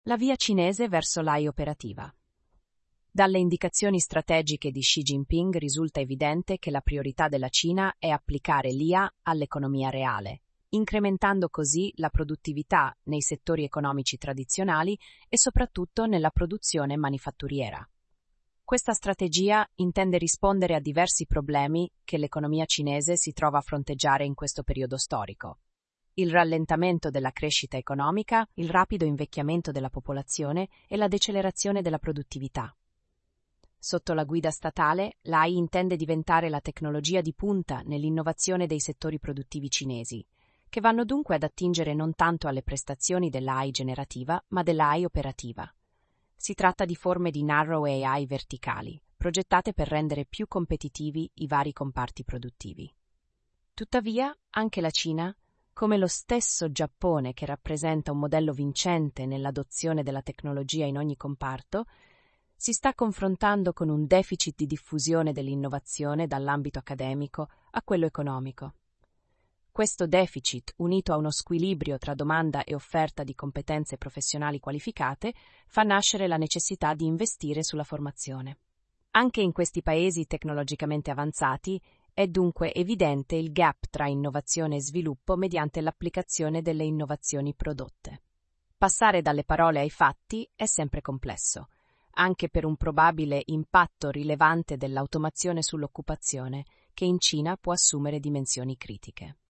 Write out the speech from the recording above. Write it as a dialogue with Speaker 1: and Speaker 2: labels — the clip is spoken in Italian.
Speaker 1: La via cinese verso l'AI operativa. Dalle indicazioni strategiche di Xi Jinping risulta evidente che la priorità della Cina è applicare l'IA all'economia reale, incrementando così la produttività nei settori economici tradizionali e soprattutto nella produzione manifatturiera. Questa strategia intende rispondere a diversi problemi che l'economia cinese si trova a fronteggiare in questo periodo storico. Il rallentamento della crescita economica, il rapido invecchiamento della popolazione e la decelerazione della produttività. Sotto la guida statale, l'AI intende diventare la tecnologia di punta nell'innovazione dei settori produttivi cinesi, che vanno dunque ad attingere non tanto alle prestazioni dell'AI generativa, ma dell'AI operativa. Si tratta di forme di narrow AI verticali, progettate per rendere più competitivi i vari comparti produttivi. Tuttavia, anche la Cina, come lo stesso Giappone che rappresenta un modello vincente nell'adozione della tecnologia in ogni comparto, si sta confrontando con un deficit di diffusione dell'innovazione dall'ambito accademico a quello economico. Questo deficit, unito a uno squilibrio tra domanda e offerta di competenze professionali qualificate, fa nascere la necessità di investire sulla formazione. Anche in questi paesi tecnologicamente avanzati è dunque evidente il gap tra innovazione e sviluppo mediante l'applicazione delle innovazioni prodotte. Passare dalle parole ai fatti è sempre complesso, anche per un probabile impatto rilevante dell'automazione sull'occupazione, che in Cina può assumere dimensioni critiche.